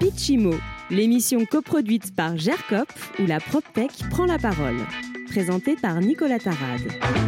Pitchimo, l'émission coproduite par GERCOP où la PropTech prend la parole. Présentée par Nicolas Tarade.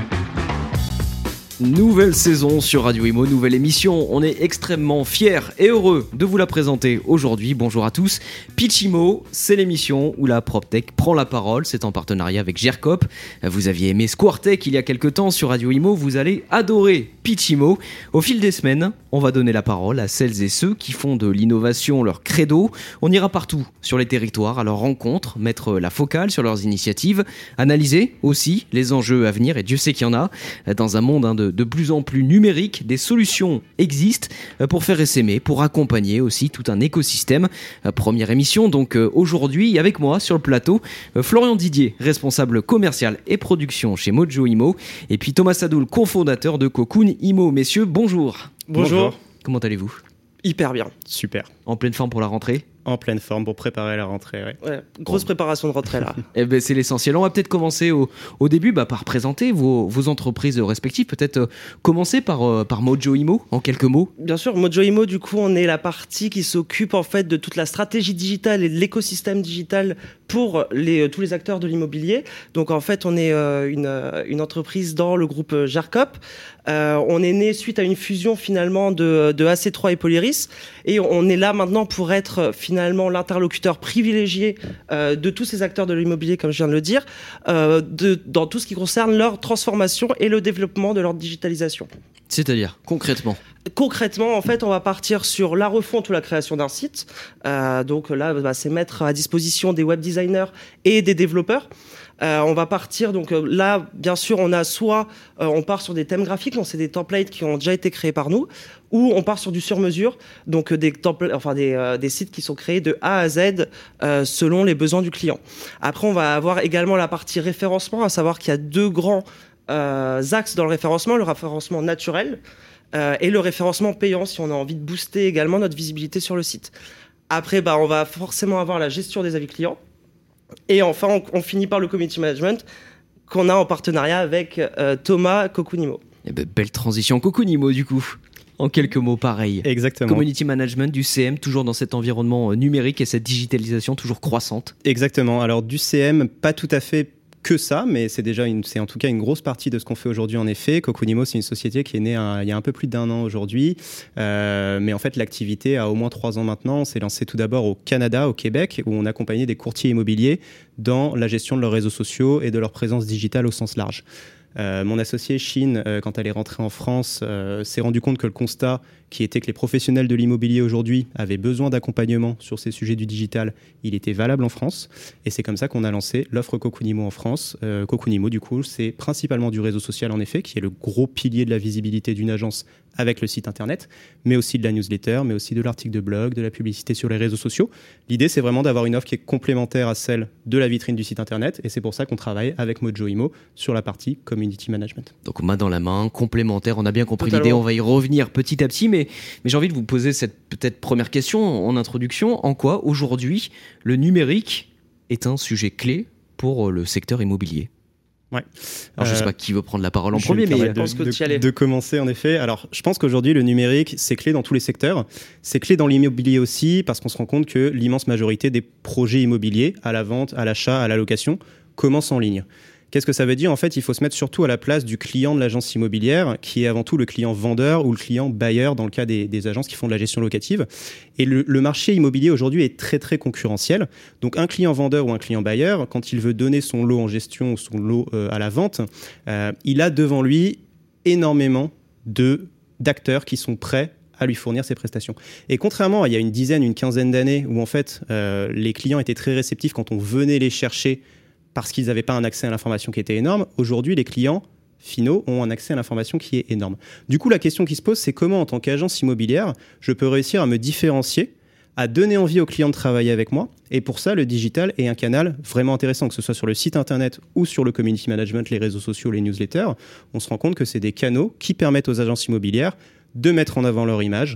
Nouvelle saison sur Radio Imo, nouvelle émission. On est extrêmement fiers et heureux de vous la présenter aujourd'hui. Bonjour à tous. Pitchimo, c'est l'émission où la PropTech prend la parole. C'est en partenariat avec GERCOP. Vous aviez aimé Squartech il y a quelques temps sur Radio Imo. Vous allez adorer Pitchimo. Au fil des semaines, on va donner la parole à celles et ceux qui font de l'innovation leur credo. On ira partout sur les territoires à leur rencontre, mettre la focale sur leurs initiatives, analyser aussi les enjeux à venir. Et Dieu sait qu'il y en a. Dans un monde de plus en plus numérique, des solutions existent pour faire essaimer, pour accompagner aussi tout un écosystème. Première émission donc aujourd'hui avec moi sur le plateau, Florian Didier, responsable commercial et production chez Mojo Imo, et puis Thomas Sadoul, cofondateur de Cocoon Imo. Messieurs, bonjour. Bonjour. Comment allez-vous ? Hyper bien. Super. En pleine forme pour la rentrée ? En pleine forme pour préparer la rentrée, ouais. Grosse préparation de rentrée là. Eh ben, c'est l'essentiel. On va peut-être commencer au début par présenter vos entreprises respectives. Peut-être commencer par Mojo Imo en quelques mots. Bien sûr, Mojo Imo, du coup, on est la partie qui s'occupe en fait de toute la stratégie digitale et de l'écosystème digital pour tous les acteurs de l'immobilier. Donc en fait, on est une entreprise dans le groupe GERCOP. On est né suite à une fusion finalement de AC3 et Polyris, et on est là maintenant pour être finalement l'interlocuteur privilégié de tous ces acteurs de l'immobilier, comme je viens de le dire, dans tout ce qui concerne leur transformation et le développement de leur digitalisation. C'est-à-dire, concrètement ? Concrètement, en fait, on va partir sur la refonte ou la création d'un site. Donc là, c'est mettre à disposition des web designers et des développeurs. On va partir, donc là, bien sûr, on a soit on part sur des thèmes graphiques, donc c'est des templates qui ont déjà été créés par nous, ou on part sur du sur-mesure, donc des sites qui sont créés de A à Z selon les besoins du client. Après, on va avoir également la partie référencement, à savoir qu'il y a deux grands axes dans le référencement naturel et le référencement payant, si on a envie de booster également notre visibilité sur le site. Après, on va forcément avoir la gestion des avis clients. Et enfin, on finit par le community management qu'on a en partenariat avec Thomas Cocoon Imo. Eh ben, belle transition Cocoon Imo du coup. En quelques mots, pareil. Exactement. Community management, du CM, toujours dans cet environnement numérique et cette digitalisation toujours croissante. Exactement. Alors du CM, pas tout à fait que ça, mais c'est en tout cas une grosse partie de ce qu'on fait aujourd'hui en effet. Cocoon Imo, c'est une société qui est née il y a un peu plus d'1 an aujourd'hui, mais en fait l'activité a au moins 3 ans maintenant. On s'est lancé tout d'abord au Canada, au Québec, où on accompagnait des courtiers immobiliers dans la gestion de leurs réseaux sociaux et de leur présence digitale au sens large. Mon associé Chine, quand elle est rentrée en France, s'est rendu compte que le constat qui était que les professionnels de l'immobilier aujourd'hui avaient besoin d'accompagnement sur ces sujets du digital, il était valable en France. Et c'est comme ça qu'on a lancé l'offre Cocoon Imo en France. Cocoon Imo, du coup, c'est principalement du réseau social, en effet, qui est le gros pilier de la visibilité d'une agence avec le site internet, mais aussi de la newsletter, mais aussi de l'article de blog, de la publicité sur les réseaux sociaux. L'idée, c'est vraiment d'avoir une offre qui est complémentaire à celle de la vitrine du site internet, et c'est pour ça qu'on travaille avec Mojo Imo sur la partie community management. Donc main dans la main, complémentaire, on a bien compris Totalement. l'idée, on va y revenir petit à petit, mais j'ai envie de vous poser cette peut-être première question en introduction. En quoi aujourd'hui le numérique est un sujet clé pour le secteur immobilier ? Ouais. Alors je ne sais pas qui veut prendre la parole en premier, mais je pense que tu y allais. De commencer en effet. Alors je pense qu'aujourd'hui le numérique c'est clé dans tous les secteurs, c'est clé dans l'immobilier aussi parce qu'on se rend compte que l'immense majorité des projets immobiliers à la vente, à l'achat, à la location commencent en ligne. Qu'est-ce que ça veut dire ? En fait, il faut se mettre surtout à la place du client de l'agence immobilière, qui est avant tout le client vendeur ou le client bailleur dans le cas des agences qui font de la gestion locative. Et le marché immobilier aujourd'hui est très très concurrentiel. Donc un client vendeur ou un client bailleur, quand il veut donner son lot en gestion ou son lot à la vente, il a devant lui énormément d'acteurs qui sont prêts à lui fournir ses prestations. Et contrairement à il y a une quinzaine d'années où en fait les clients étaient très réceptifs quand on venait les chercher parce qu'ils n'avaient pas un accès à l'information qui était énorme. Aujourd'hui, les clients finaux ont un accès à l'information qui est énorme. Du coup, la question qui se pose, c'est comment, en tant qu'agence immobilière, je peux réussir à me différencier, à donner envie aux clients de travailler avec moi. Et pour ça, le digital est un canal vraiment intéressant, que ce soit sur le site internet ou sur le community management, les réseaux sociaux, les newsletters. On se rend compte que c'est des canaux qui permettent aux agences immobilières de mettre en avant leur image,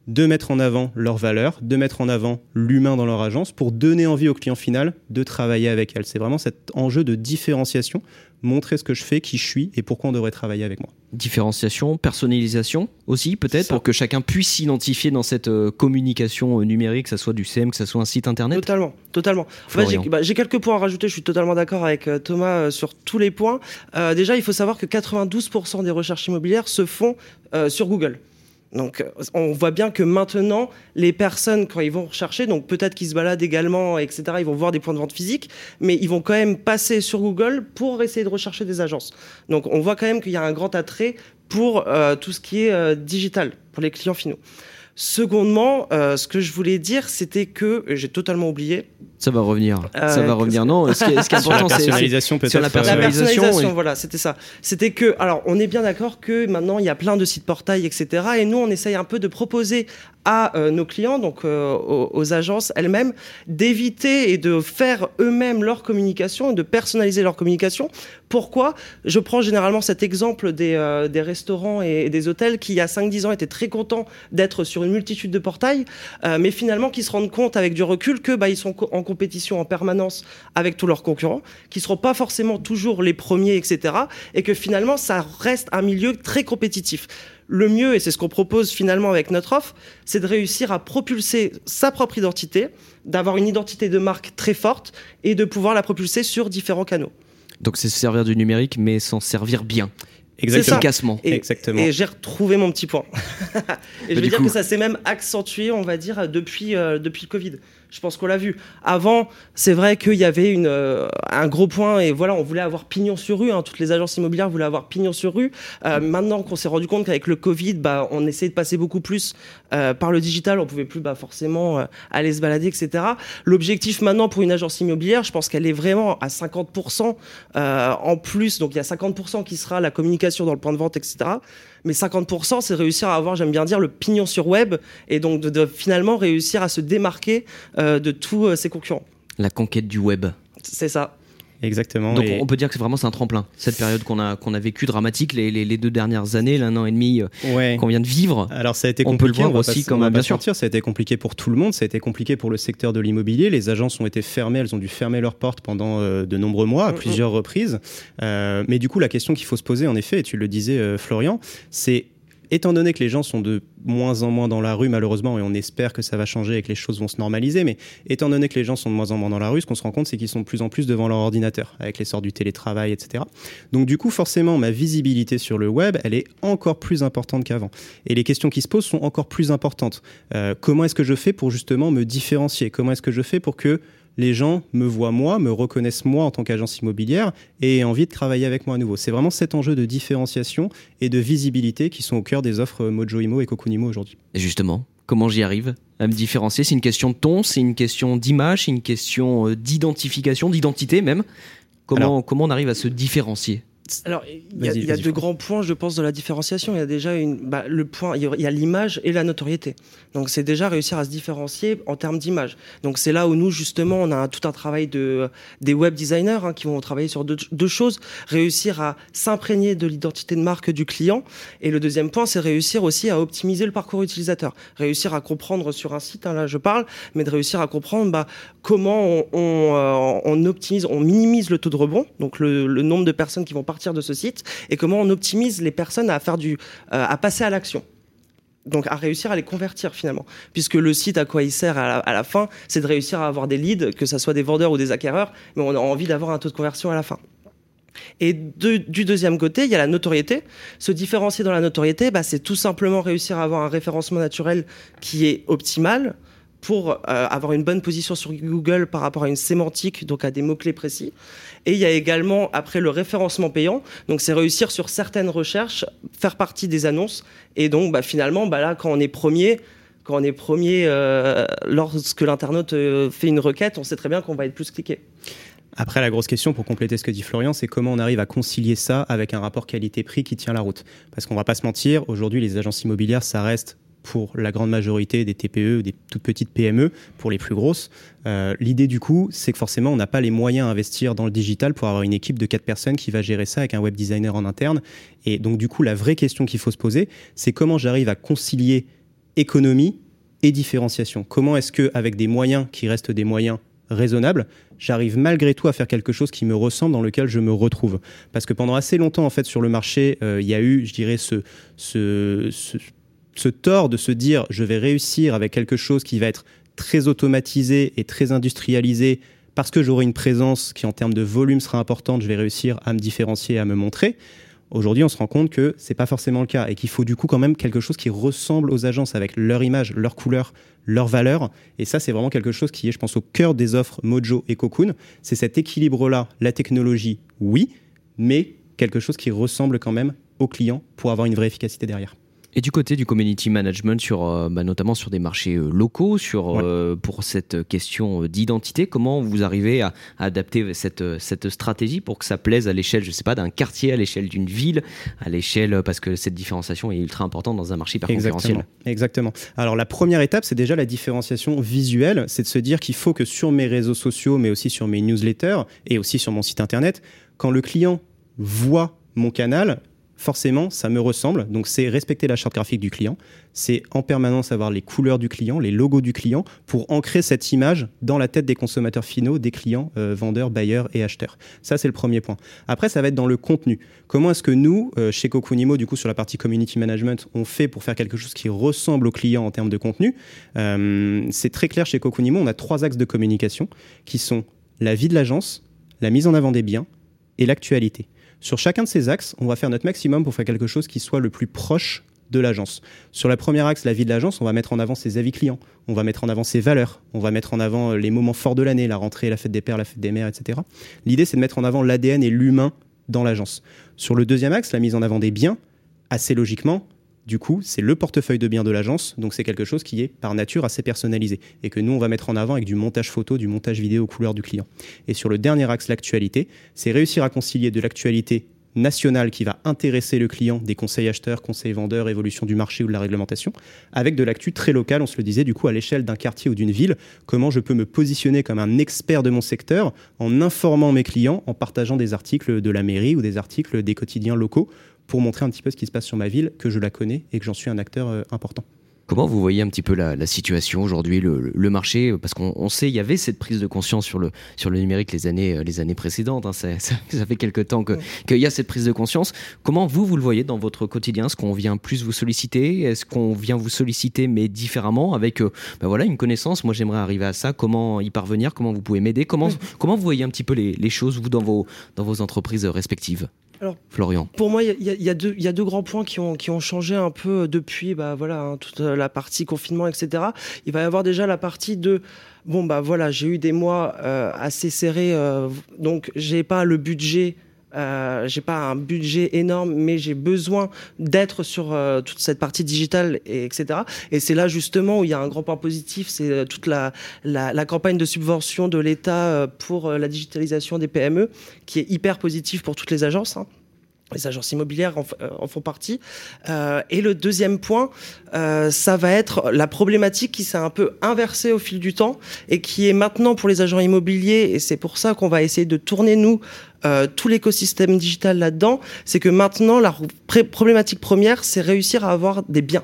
de mettre en avant leurs valeurs, de mettre en avant l'humain dans leur agence pour donner envie au client final de travailler avec elle. C'est vraiment cet enjeu de différenciation, montrer ce que je fais, qui je suis et pourquoi on devrait travailler avec moi. Différenciation, personnalisation aussi peut-être, pour que chacun puisse s'identifier dans cette communication numérique, que ça soit du CM, que ça soit un site internet. Totalement. J'ai quelques points à rajouter, je suis totalement d'accord avec Thomas sur tous les points. Déjà, il faut savoir que 92% des recherches immobilières se font sur Google. Donc, on voit bien que maintenant, les personnes, quand ils vont rechercher, donc peut-être qu'ils se baladent également, etc., ils vont voir des points de vente physiques, mais ils vont quand même passer sur Google pour essayer de rechercher des agences. Donc, on voit quand même qu'il y a un grand attrait pour tout ce qui est digital, pour les clients finaux. Secondement, ce que je voulais dire, c'était que j'ai totalement oublié. Ça va revenir. Non, ce qui est important, sur la personnalisation, peut-être. Sur la personnalisation, voilà, c'était ça. C'était que, alors, on est bien d'accord que maintenant, il y a plein de sites portails, etc. Et nous, on essaye un peu de proposer à nos clients, donc aux agences elles-mêmes, d'éviter et de faire eux-mêmes leur communication, de personnaliser leur communication. Pourquoi ? Je prends généralement cet exemple des restaurants et des hôtels qui, il y a 5-10 ans, étaient très contents d'être sur une multitude de portails, mais finalement qui se rendent compte avec du recul que ils sont en compétition en permanence avec tous leurs concurrents, qui ne seront pas forcément toujours les premiers, etc. Et que finalement, ça reste un milieu très compétitif. Le mieux, et c'est ce qu'on propose finalement avec notre offre, c'est de réussir à propulser sa propre identité, d'avoir une identité de marque très forte et de pouvoir la propulser sur différents canaux. Donc c'est se servir du numérique, mais s'en servir bien. Efficacement. Exactement. Et j'ai retrouvé mon petit point. Et je veux dire que ça s'est même accentué, on va dire, depuis le Covid. Je pense qu'on l'a vu. Avant, c'est vrai qu'il y avait un gros point et voilà, on voulait avoir pignon sur rue. Toutes les agences immobilières voulaient avoir pignon sur rue. Maintenant qu'on s'est rendu compte qu'avec le Covid, on essayait de passer beaucoup plus par le digital. On pouvait plus forcément aller se balader, etc. L'objectif maintenant pour une agence immobilière, je pense qu'elle est vraiment à 50% en plus. Donc il y a 50% qui sera la communication dans le point de vente, etc. Mais 50%, c'est réussir à avoir, j'aime bien dire, le pignon sur web et donc de finalement réussir à se démarquer de tous ses concurrents. La conquête du web. C'est ça. Exactement. Donc on peut dire que c'est un tremplin. Cette période qu'on a vécue dramatique, les 2 dernières années, l'1 an et demi qu'on vient de vivre. Alors ça a été compliqué. On peut le voir aussi comme bien sûr. Ça a été compliqué pour tout le monde. Ça a été compliqué pour le secteur de l'immobilier. Les agences ont été fermées. Elles ont dû fermer leurs portes pendant de nombreux mois, à plusieurs reprises. Mais du coup, la question qu'il faut se poser, en effet, et tu le disais, Florian, c'est étant donné que les gens sont de moins en moins dans la rue, malheureusement, et on espère que ça va changer et que les choses vont se normaliser, mais étant donné que les gens sont de moins en moins dans la rue, ce qu'on se rend compte, c'est qu'ils sont de plus en plus devant leur ordinateur, avec l'essor du télétravail, etc. Donc du coup, forcément, ma visibilité sur le web, elle est encore plus importante qu'avant. Et les questions qui se posent sont encore plus importantes. Comment est-ce que je fais pour justement me différencier ? Comment est-ce que je fais pour que les gens me voient moi, me reconnaissent moi en tant qu'agence immobilière et aient envie de travailler avec moi à nouveau. C'est vraiment cet enjeu de différenciation et de visibilité qui sont au cœur des offres Mojo Imo et Cocoon Imo aujourd'hui. Et justement, comment j'y arrive à me différencier ? C'est une question de ton, c'est une question d'image, c'est une question d'identification, d'identité même. Comment on arrive à se différencier ? Alors, il y a 2 grands points, je pense, de la différenciation. Il y a déjà le point, il y a l'image et la notoriété. Donc, c'est déjà réussir à se différencier en termes d'image. Donc, c'est là où nous, justement, on a tout un travail des web designers qui vont travailler sur deux choses. Réussir à s'imprégner de l'identité de marque du client. Et le deuxième point, c'est réussir aussi à optimiser le parcours utilisateur. Réussir à comprendre sur un site, là, je parle, mais de réussir à comprendre comment on optimise, on minimise le taux de rebond, donc le nombre de personnes qui vont partir de ce site, et comment on optimise les personnes à faire à passer à l'action. Donc à réussir à les convertir finalement, puisque le site à quoi il sert à la fin, c'est de réussir à avoir des leads, que ça soit des vendeurs ou des acquéreurs, mais on a envie d'avoir un taux de conversion à la fin. Et du deuxième côté, il y a la notoriété. Se différencier dans la notoriété, c'est tout simplement réussir à avoir un référencement naturel qui est optimal pour avoir une bonne position sur Google par rapport à une sémantique, donc à des mots-clés précis. Et il y a également, après, le référencement payant. Donc, c'est réussir sur certaines recherches, faire partie des annonces. Et donc, finalement, là, quand on est premier, lorsque l'internaute fait une requête, on sait très bien qu'on va être plus cliqué. Après, la grosse question, pour compléter ce que dit Florian, c'est comment on arrive à concilier ça avec un rapport qualité-prix qui tient la route. Parce qu'on ne va pas se mentir, aujourd'hui, les agences immobilières, ça reste pour la grande majorité des TPE, des toutes petites PME, pour les plus grosses. L'idée du coup, c'est que forcément, on n'a pas les moyens à investir dans le digital pour avoir une équipe de 4 personnes qui va gérer ça avec un web designer en interne. Et donc du coup, la vraie question qu'il faut se poser, c'est comment j'arrive à concilier économie et différenciation. Comment est-ce qu'avec des moyens qui restent des moyens raisonnables, j'arrive malgré tout à faire quelque chose qui me ressemble, dans lequel je me retrouve. Parce que pendant assez longtemps, en fait, sur le marché, il y a eu, je dirais, ce tort de se dire je vais réussir avec quelque chose qui va être très automatisé et très industrialisé parce que j'aurai une présence qui en termes de volume sera importante, je vais réussir à me différencier et à me montrer. Aujourd'hui, on se rend compte que c'est pas forcément le cas et qu'il faut du coup quand même quelque chose qui ressemble aux agences avec leur image, leur couleur, leur valeur. Et ça, c'est vraiment quelque chose qui est, je pense, au cœur des offres Mojo et Cocoon. C'est cet équilibre-là, la technologie, oui, mais quelque chose qui ressemble quand même aux clients pour avoir une vraie efficacité derrière. Et du côté du community management, notamment sur des marchés locaux, pour cette question d'identité, comment vous arrivez à adapter cette stratégie pour que ça plaise à l'échelle, je sais pas, d'un quartier, à l'échelle d'une ville, à l'échelle, parce que cette différenciation est ultra importante dans un marché hyper concurrentiel. Exactement. Alors la première étape, c'est déjà la différenciation visuelle, c'est de se dire qu'il faut que sur mes réseaux sociaux, mais aussi sur mes newsletters et aussi sur mon site internet, quand le client voit mon canal, forcément, ça me ressemble. Donc, c'est respecter la charte graphique du client. C'est en permanence avoir les couleurs du client, les logos du client, pour ancrer cette image dans la tête des consommateurs finaux, des clients, vendeurs, bailleurs et acheteurs. Ça, c'est le premier point. Après, ça va être dans le contenu. Comment est-ce que nous, chez Cocoon Imo, du coup, sur la partie community management, on fait pour faire quelque chose qui ressemble au client en termes de contenu? C'est très clair chez Cocoon Imo. On a 3 axes de communication qui sont la vie de l'agence, la mise en avant des biens et l'actualité. Sur chacun de ces axes, on va faire notre maximum pour faire quelque chose qui soit le plus proche de l'agence. Sur le premier axe, la vie de l'agence, on va mettre en avant ses avis clients, on va mettre en avant ses valeurs, on va mettre en avant les moments forts de l'année, la rentrée, la fête des pères, la fête des mères, etc. L'idée, c'est de mettre en avant l'ADN et l'humain dans l'agence. Sur le deuxième axe, la mise en avant des biens, assez logiquement, du coup, c'est le portefeuille de biens de l'agence, donc c'est quelque chose qui est par nature assez personnalisé et que nous, on va mettre en avant avec du montage photo, du montage vidéo aux couleurs du client. Et sur le dernier axe, l'actualité, c'est réussir à concilier de l'actualité nationale qui va intéresser le client, des conseils acheteurs, conseils vendeurs, évolution du marché ou de la réglementation, avec de l'actu très locale, on se le disait, du coup, à l'échelle d'un quartier ou d'une ville, comment je peux me positionner comme un expert de mon secteur en informant mes clients, en partageant des articles de la mairie ou des articles des quotidiens locaux pour montrer un petit peu ce qui se passe sur ma ville, que je la connais et que j'en suis un acteur important. Comment vous voyez un petit peu la situation aujourd'hui, le marché? Parce qu'on sait, il y avait cette prise de conscience sur le numérique les années précédentes. Hein, ça fait quelques temps qu'il y a cette prise de conscience. Comment vous le voyez dans votre quotidien? Est-ce qu'on vient plus vous solliciter? Est-ce qu'on vient vous solliciter mais différemment avec une connaissance? Moi, j'aimerais arriver à ça. Comment y parvenir? Comment vous pouvez m'aider? Comment vous voyez un petit peu les choses, vous, dans vos entreprises respectives? Alors, Florian. Pour moi, il y a deux grands points qui ont changé un peu depuis toute la partie confinement, etc. Il va y avoir déjà la partie de j'ai eu des mois assez serrés, donc j'ai pas le budget. J'ai pas un budget énorme, mais j'ai besoin d'être sur toute cette partie digitale, etc. Et c'est là justement où il y a un grand point positif, c'est toute la campagne de subvention de l'État pour la digitalisation des PME, qui est hyper positive pour toutes les agences. Hein. Les agences immobilières en font partie. Et le deuxième point, ça va être la problématique qui s'est un peu inversée au fil du temps et qui est maintenant pour les agents immobiliers, et c'est pour ça qu'on va essayer de tourner, nous, tout l'écosystème digital là-dedans, c'est que maintenant, la problématique première, c'est réussir à avoir des biens.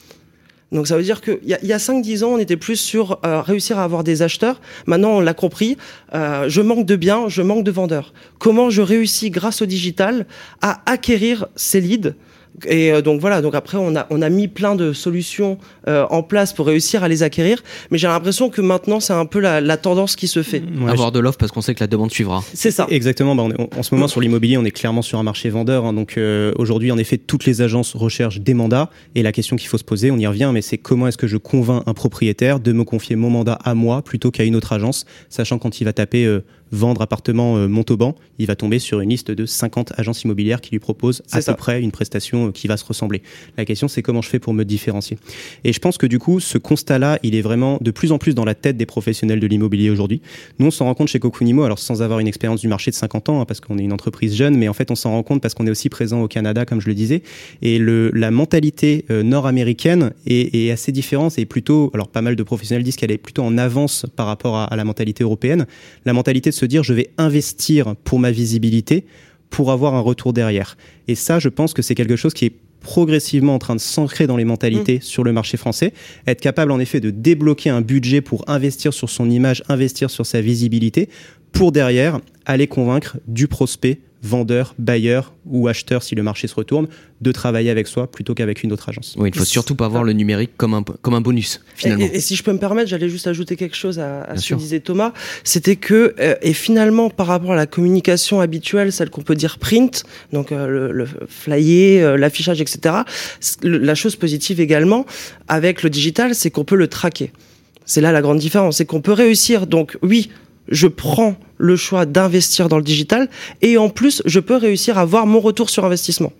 Donc ça veut dire qu'il y a 5-10 ans, on était plus sur réussir à avoir des acheteurs. Maintenant, on l'a compris, je manque de biens, je manque de vendeurs. Comment je réussis, grâce au digital, à acquérir ces leads? Et donc après on a mis plein de solutions en place pour réussir à les acquérir, mais j'ai l'impression que maintenant c'est un peu la tendance qui se fait. Avoir de l'offre parce qu'on sait que la demande suivra. C'est ça. Exactement. En ce moment sur l'immobilier, on est clairement sur un marché vendeur. Hein, donc aujourd'hui, en effet, toutes les agences recherchent des mandats. Et la question qu'il faut se poser, on y revient, mais c'est comment est-ce que je convainc un propriétaire de me confier mon mandat à moi plutôt qu'à une autre agence, sachant quand il va taper vendre appartement Montauban, il va tomber sur une liste de 50 agences immobilières qui lui proposent à peu près une prestation qui va se ressembler. La question, c'est comment je fais pour me différencier. Et je pense que du coup, ce constat-là, il est vraiment de plus en plus dans la tête des professionnels de l'immobilier aujourd'hui. Nous, on s'en rend compte chez Cocoon Imo, alors sans avoir une expérience du marché de 50 ans, hein, parce qu'on est une entreprise jeune, mais en fait, on s'en rend compte parce qu'on est aussi présent au Canada, comme je le disais. Et la mentalité nord-américaine est assez différente. Et plutôt, alors pas mal de professionnels disent qu'elle est plutôt en avance par rapport à la mentalité européenne. La mentalité de se dire je vais investir pour ma visibilité pour avoir un retour derrière. Et ça, je pense que c'est quelque chose qui est progressivement en train de s'ancrer dans les mentalités sur le marché français, être capable en effet de débloquer un budget pour investir sur son image, investir sur sa visibilité, pour derrière aller convaincre du prospect, vendeur, bailleur ou acheteur, si le marché se retourne, de travailler avec soi plutôt qu'avec une autre agence. Oui, il ne faut surtout pas voir le numérique comme un bonus, finalement. Et si je peux me permettre, j'allais juste ajouter quelque chose à ce sûr. que disait Thomas, c'était que, et finalement, par rapport à la communication habituelle, celle qu'on peut dire print, donc le flyer, l'affichage, etc., la chose positive également, avec le digital, c'est qu'on peut le traquer. C'est là la grande différence, c'est qu'on peut réussir, donc oui, je prends le choix d'investir dans le digital et en plus, je peux réussir à voir mon retour sur investissement.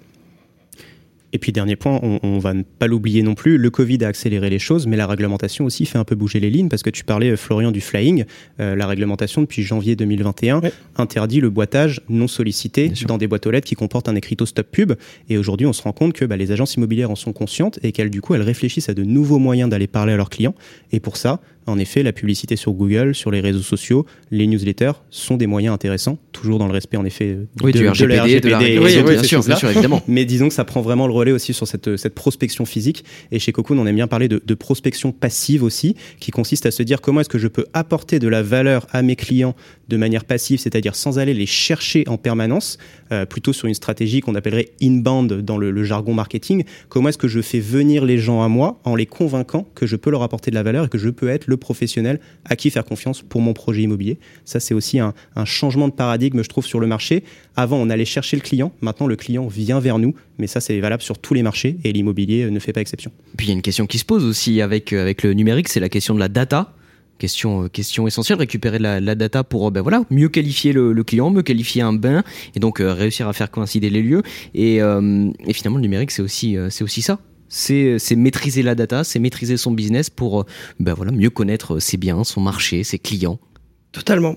Et puis dernier point, on va ne pas l'oublier non plus, le Covid a accéléré les choses, mais la réglementation aussi fait un peu bouger les lignes, parce que tu parlais, Florian, du flying. La réglementation, depuis janvier 2021, interdit le boitage non sollicité dans des boîtes aux lettres qui comportent un écriteau stop pub. Et aujourd'hui, on se rend compte que les agences immobilières en sont conscientes et qu'elles, du coup, elles réfléchissent à de nouveaux moyens d'aller parler à leurs clients. Et pour ça, en effet, la publicité sur Google, sur les réseaux sociaux, les newsletters sont des moyens intéressants, toujours dans le respect, en effet, du RGPD, de la réglementation, bien sûr, évidemment. Mais disons que ça prend vraiment le relais aussi sur cette prospection physique. Et chez Cocoon, on aime bien parler de prospection passive aussi, qui consiste à se dire comment est-ce que je peux apporter de la valeur à mes clients de manière passive, c'est-à-dire sans aller les chercher en permanence, plutôt sur une stratégie qu'on appellerait inbound dans le jargon marketing. Comment est-ce que je fais venir les gens à moi en les convainquant que je peux leur apporter de la valeur et que je peux être le professionnel à qui faire confiance pour mon projet immobilier. Ça, c'est aussi un changement de paradigme, je trouve, sur le marché. Avant, on allait chercher le client. Maintenant, le client vient vers nous. Mais ça, c'est valable sur tous les marchés et l'immobilier ne fait pas exception. Puis il y a une question qui se pose aussi avec le numérique, c'est la question de la data. Question essentielle, récupérer la data pour mieux qualifier le client, mieux qualifier un bien et donc réussir à faire coïncider les lieux. Et finalement, le numérique, c'est aussi ça. C'est maîtriser la data, c'est maîtriser son business pour mieux connaître ses biens, son marché, ses clients. Totalement.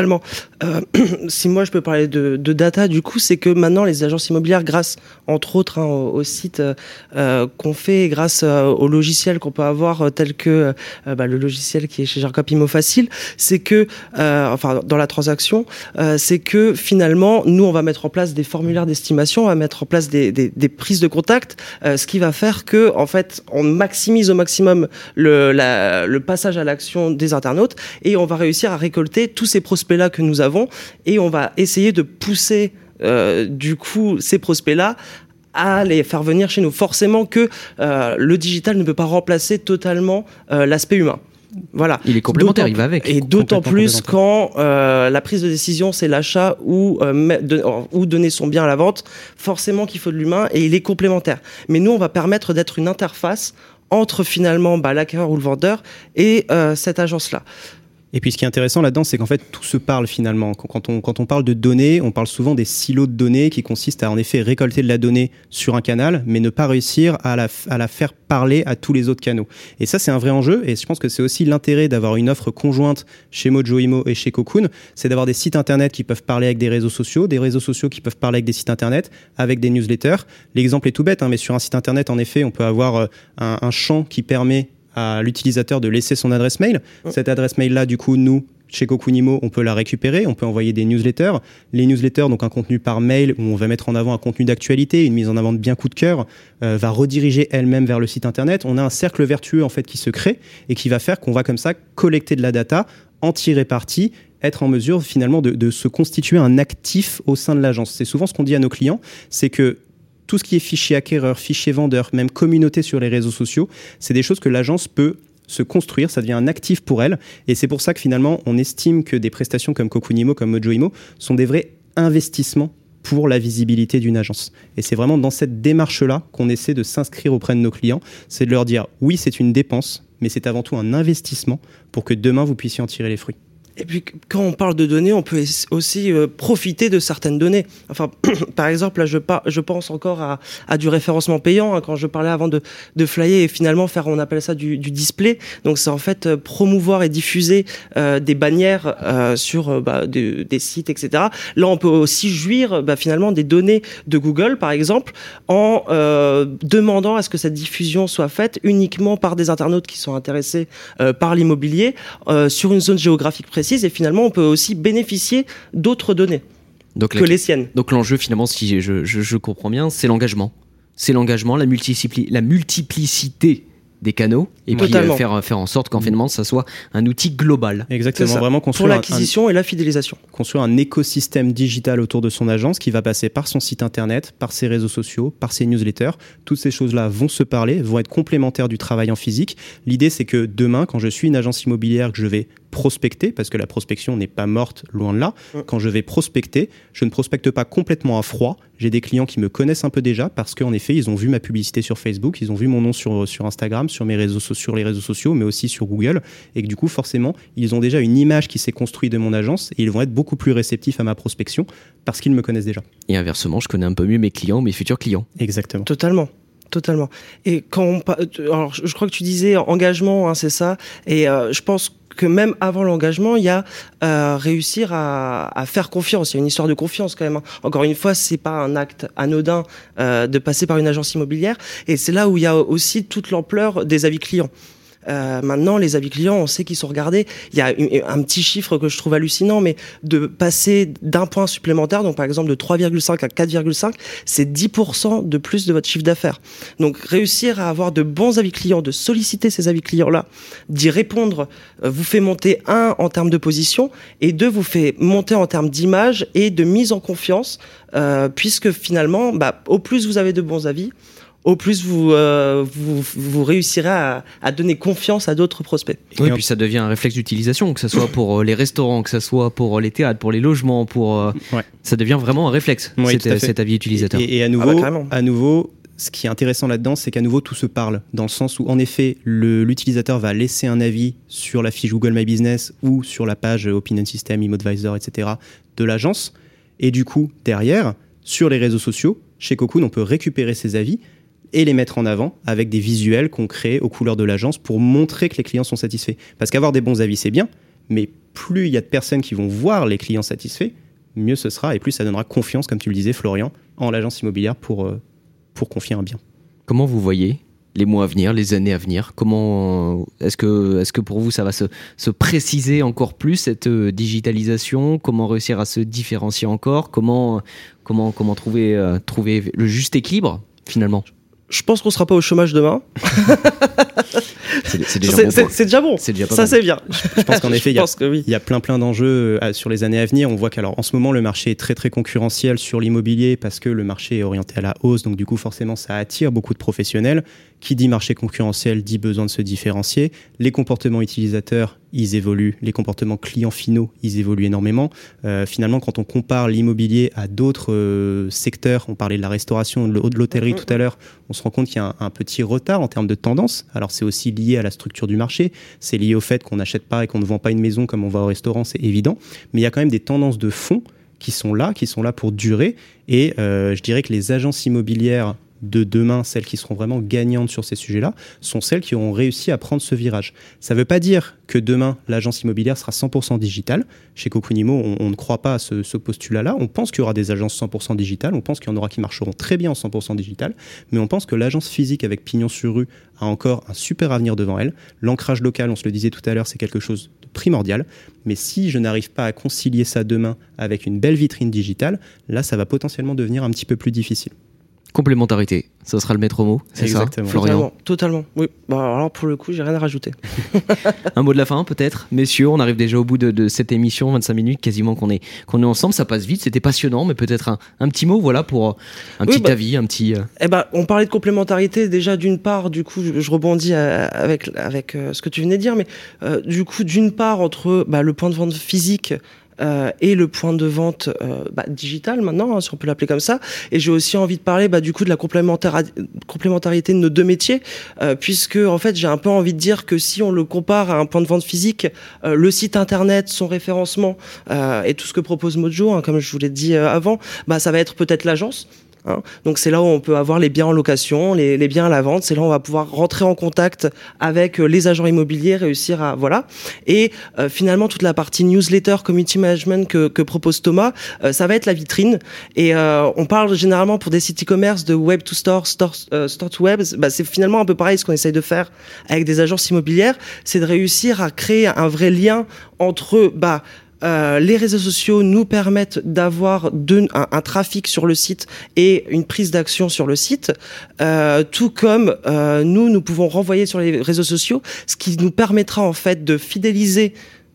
Si moi je peux parler de data, du coup, c'est que maintenant les agences immobilières, grâce entre autres au site qu'on fait, grâce au logiciel qu'on peut avoir tel que le logiciel qui est chez Jarcop Imo Facile, c'est que dans la transaction, c'est que finalement nous on va mettre en place des formulaires d'estimation, on va mettre en place des prises de contact, ce qui va faire que en fait on maximise au maximum le passage à l'action des internautes et on va réussir à récolter tous ces prospects-là que nous avons et on va essayer de pousser du coup ces prospects-là à les faire venir chez nous. Forcément que le digital ne peut pas remplacer totalement l'aspect humain. Voilà. Il est complémentaire, il va avec. Et d'autant plus quand la prise de décision, c'est l'achat ou donner son bien à la vente, forcément qu'il faut de l'humain et il est complémentaire. Mais nous, on va permettre d'être une interface entre finalement l'acquéreur ou le vendeur et cette agence-là. Et puis ce qui est intéressant là-dedans, c'est qu'en fait tout se parle finalement. Quand on parle de données, on parle souvent des silos de données qui consistent à en effet récolter de la donnée sur un canal, mais ne pas réussir à la faire parler à tous les autres canaux. Et ça, c'est un vrai enjeu. Et je pense que c'est aussi l'intérêt d'avoir une offre conjointe chez Mojo Imo et chez Cocoon, c'est d'avoir des sites internet qui peuvent parler avec des réseaux sociaux qui peuvent parler avec des sites internet, avec des newsletters. L'exemple est tout bête, mais sur un site internet, en effet, on peut avoir un champ qui permet à l'utilisateur de laisser son adresse mail. Cette adresse mail-là, du coup, nous, chez Cocoon Imo, on peut la récupérer, on peut envoyer des newsletters. Les newsletters, donc un contenu par mail où on va mettre en avant un contenu d'actualité, une mise en avant de bien coup de cœur, va rediriger elle-même vers le site internet. On a un cercle vertueux en fait qui se crée et qui va faire qu'on va comme ça collecter de la data, en tirer parti, être en mesure finalement de se constituer un actif au sein de l'agence. C'est souvent ce qu'on dit à nos clients, c'est que tout ce qui est fichier acquéreur, fichier vendeur, même communauté sur les réseaux sociaux, c'est des choses que l'agence peut se construire, ça devient un actif pour elle. Et c'est pour ça que finalement, on estime que des prestations comme Cocoon Imo, comme Mojo Imo, sont des vrais investissements pour la visibilité d'une agence. Et c'est vraiment dans cette démarche-là qu'on essaie de s'inscrire auprès de nos clients. C'est de leur dire, oui, c'est une dépense, mais c'est avant tout un investissement pour que demain, vous puissiez en tirer les fruits. Et puis, quand on parle de données, on peut aussi profiter de certaines données. Enfin, par exemple, là, je pense encore à du référencement payant. Quand je parlais avant de flyer et finalement faire, on appelle ça du display. Donc, c'est en fait promouvoir et diffuser des bannières sur des sites, etc. Là, on peut aussi jouir finalement des données de Google, par exemple, en demandant à ce que cette diffusion soit faite uniquement par des internautes qui sont intéressés par l'immobilier sur une zone géographique précise. Et finalement, on peut aussi bénéficier d'autres données que les siennes. Donc l'enjeu, finalement, si je comprends bien, c'est l'engagement. c'est l'engagement, la multiplicité des canaux, et puis faire en sorte qu'en finalement ça soit un outil global. Exactement, vraiment construire pour l'acquisition et la fidélisation. Construire un écosystème digital autour de son agence qui va passer par son site internet, par ses réseaux sociaux, par ses newsletters. Toutes ces choses-là vont se parler, vont être complémentaires du travail en physique. L'idée, c'est que demain, quand je suis une agence immobilière, que je vais prospecter, parce que la prospection n'est pas morte, loin de là. Quand je vais prospecter, je ne prospecte pas complètement à froid. J'ai des clients qui me connaissent un peu déjà parce qu'en effet, ils ont vu ma publicité sur Facebook, ils ont vu mon nom sur Instagram, sur les réseaux sociaux, mais aussi sur Google. Et que du coup, forcément, ils ont déjà une image qui s'est construite de mon agence et ils vont être beaucoup plus réceptifs à ma prospection parce qu'ils me connaissent déjà. Et inversement, je connais un peu mieux mes clients, mes futurs clients. Exactement. Totalement. Et alors, je crois que tu disais engagement, c'est ça. Et je pense que même avant l'engagement, il y a réussir à faire confiance. Il y a une histoire de confiance quand même. Encore une fois, c'est pas un acte anodin de passer par une agence immobilière. Et c'est là où il y a aussi toute l'ampleur des avis clients. Maintenant, les avis clients, on sait qu'ils sont regardés. Il y a un petit chiffre que je trouve hallucinant, mais de passer d'un point supplémentaire, donc par exemple de 3,5 à 4,5, c'est 10% de plus de votre chiffre d'affaires. Donc réussir à avoir de bons avis clients, de solliciter ces avis clients-là, d'y répondre, vous fait monter en termes de position, et vous fait monter en termes d'image et de mise en confiance, puisque finalement, au plus vous avez de bons avis, au plus vous réussirez à donner confiance à d'autres prospects. Oui, puis ça devient un réflexe d'utilisation, que ce soit pour les restaurants, que ce soit pour les théâtres, pour les logements, ça devient vraiment un réflexe, cet avis utilisateur. Et à nouveau, ce qui est intéressant là-dedans, c'est qu'à nouveau, tout se parle, dans le sens où, en effet, l'utilisateur va laisser un avis sur la fiche Google My Business ou sur la page Opinion System, ImmoAdvisor, etc. de l'agence. Et du coup, derrière, sur les réseaux sociaux, chez Cocoon, on peut récupérer ces avis et les mettre en avant avec des visuels qu'on crée aux couleurs de l'agence pour montrer que les clients sont satisfaits. Parce qu'avoir des bons avis, c'est bien, mais plus il y a de personnes qui vont voir les clients satisfaits, mieux ce sera et plus ça donnera confiance, comme tu le disais, Florian, en l'agence immobilière pour confier un bien. Comment vous voyez les mois à venir, les années à venir? Comment est-ce que pour vous ça va se préciser encore plus, cette digitalisation? Comment réussir à se différencier encore? Comment trouver le juste équilibre finalement? Je pense qu'on sera pas au chômage demain. C'est déjà bon. C'est déjà bon. C'est déjà pas ça, mal. c'est bien. Je pense qu'en effet, il y a plein d'enjeux sur les années à venir. On voit qu'en ce moment, le marché est très, très concurrentiel sur l'immobilier parce que le marché est orienté à la hausse. Donc, du coup, forcément, ça attire beaucoup de professionnels. Qui dit marché concurrentiel dit besoin de se différencier. Les comportements utilisateurs, ils évoluent. Les comportements clients finaux, ils évoluent énormément. Finalement, quand on compare l'immobilier à d'autres secteurs, on parlait de la restauration, de l'hôtellerie tout à l'heure, on se rend compte qu'il y a un petit retard en termes de tendance. Alors, c'est aussi lié à la structure du marché. C'est lié au fait qu'on n'achète pas et qu'on ne vend pas une maison comme on va au restaurant, c'est évident. Mais il y a quand même des tendances de fond qui sont là pour durer. Et je dirais que les agences immobilières de demain, celles qui seront vraiment gagnantes sur ces sujets-là, sont celles qui auront réussi à prendre ce virage. Ça ne veut pas dire que demain, l'agence immobilière sera 100% digitale. Chez Cocoon Immo, on ne croit pas à ce postulat-là. On pense qu'il y aura des agences 100% digitales, on pense qu'il y en aura qui marcheront très bien en 100% digital, mais on pense que l'agence physique avec pignon sur rue a encore un super avenir devant elle. L'ancrage local, on se le disait tout à l'heure, c'est quelque chose de primordial. Mais si je n'arrive pas à concilier ça demain avec une belle vitrine digitale, là, ça va potentiellement devenir un petit peu plus difficile. Complémentarité, ça sera le maître mot, c'est exactement. Ça, Florian? Totalement. Oui. Alors pour le coup, j'ai rien à rajouter. Un mot de la fin peut-être, messieurs, on arrive déjà au bout de cette émission, 25 minutes quasiment qu'on est ensemble, ça passe vite, c'était passionnant, mais peut-être un petit mot, voilà, pour un petit avis, un petit... on parlait de complémentarité déjà d'une part, du coup, je rebondis avec ce que tu venais de dire, mais du coup, d'une part, entre le point de vente physique et le point de vente digital maintenant, si on peut l'appeler comme ça. Et j'ai aussi envie de parler du coup de la complémentarité de nos deux métiers, puisque en fait j'ai un peu envie de dire que si on le compare à un point de vente physique, le site internet, son référencement et tout ce que propose Mojo, comme je vous l'ai dit avant, ça va être peut-être l'agence. Donc c'est là où on peut avoir les biens en location, les biens à la vente. C'est là où on va pouvoir rentrer en contact avec les agents immobiliers, réussir à Et finalement toute la partie newsletter, community management que propose Thomas, ça va être la vitrine. Et on parle généralement pour des sites e-commerce de web to store, store to web. C'est finalement un peu pareil ce qu'on essaye de faire avec des agences immobilières, c'est de réussir à créer un vrai lien entre les réseaux sociaux nous permettent d'avoir un trafic sur le site et une prise d'action sur le site, tout comme nous pouvons renvoyer sur les réseaux sociaux, ce qui nous permettra en fait de fidéliser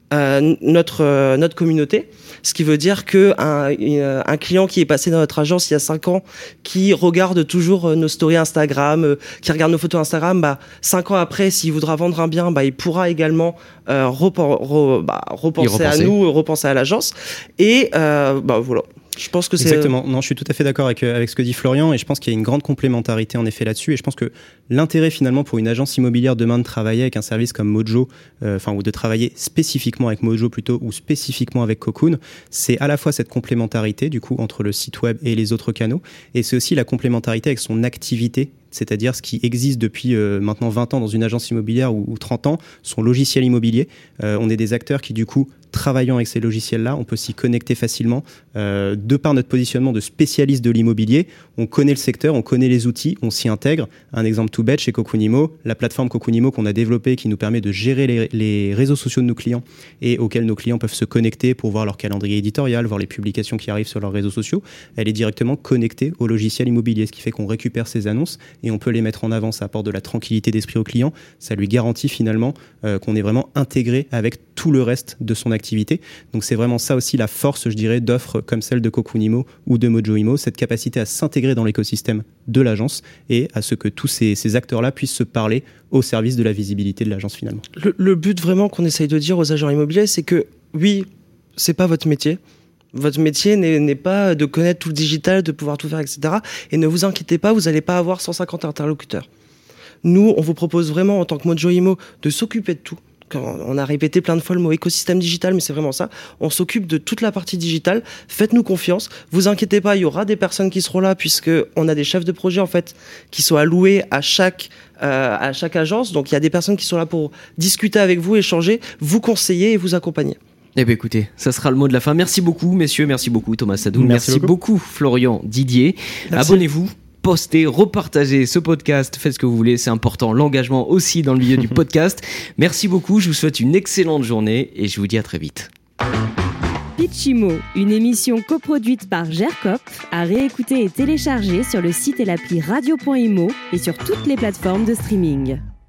notre communauté, ce qui veut dire que un client qui est passé dans notre agence il y a 5 ans, qui regarde toujours nos stories Instagram, qui regarde nos photos Instagram, 5 ans après, s'il voudra vendre un bien, il pourra également repenser à nous, repenser à l'agence, et voilà. Je pense que c'est... Exactement. Non, je suis tout à fait d'accord avec ce que dit Florian, et je pense qu'il y a une grande complémentarité en effet là-dessus, et je pense que l'intérêt finalement pour une agence immobilière demain de travailler avec un service comme Mojo, ou de travailler spécifiquement avec Mojo plutôt, ou spécifiquement avec Cocoon, c'est à la fois cette complémentarité du coup entre le site web et les autres canaux, et c'est aussi la complémentarité avec son activité, c'est-à-dire ce qui existe depuis maintenant 20 ans dans une agence immobilière ou 30 ans, son logiciel immobilier. On est des acteurs qui du coup, travaillant avec ces logiciels-là, on peut s'y connecter facilement. De par notre positionnement de spécialiste de l'immobilier, on connaît le secteur, on connaît les outils, on s'y intègre. Un exemple tout bête, chez Cocoonimo, la plateforme Cocoonimo qu'on a développée qui nous permet de gérer les réseaux sociaux de nos clients et auxquels nos clients peuvent se connecter pour voir leur calendrier éditorial, voir les publications qui arrivent sur leurs réseaux sociaux, elle est directement connectée au logiciel immobilier, ce qui fait qu'on récupère ces annonces et on peut les mettre en avant. Ça apporte de la tranquillité d'esprit au client, ça lui garantit finalement qu'on est vraiment intégré avec tout le reste de son activité. Donc c'est vraiment ça aussi la force, je dirais, d'offres comme celle de Cocoonimo ou de Mojo Imo, cette capacité à s'intégrer dans l'écosystème de l'agence et à ce que tous ces acteurs-là puissent se parler au service de la visibilité de l'agence finalement. Le but vraiment qu'on essaye de dire aux agents immobiliers, c'est que oui, c'est pas votre métier. Votre métier n'est pas de connaître tout le digital, de pouvoir tout faire, etc. Et ne vous inquiétez pas, vous n'allez pas avoir 150 interlocuteurs. Nous, on vous propose vraiment, en tant que Mojo Imo, de s'occuper de tout. On a répété plein de fois le mot écosystème digital, mais c'est vraiment ça. On s'occupe de toute la partie digitale. Faites-nous confiance. Vous inquiétez pas, il y aura des personnes qui seront là, puisque on a des chefs de projet en fait qui sont alloués à chaque agence. Donc il y a des personnes qui sont là pour discuter avec vous, échanger, vous conseiller et vous accompagner. Eh bien écoutez, ça sera le mot de la fin. Merci beaucoup messieurs, merci beaucoup Thomas Sadoul, merci beaucoup Florian Didier. Merci. Abonnez-vous, postez, repartagez ce podcast, faites ce que vous voulez, c'est important, l'engagement aussi dans le milieu du podcast. Merci beaucoup, je vous souhaite une excellente journée et je vous dis à très vite. Pitchimo, une émission coproduite par GERCOP, à réécouter et télécharger sur le site et l'appli radio.imo et sur toutes les plateformes de streaming.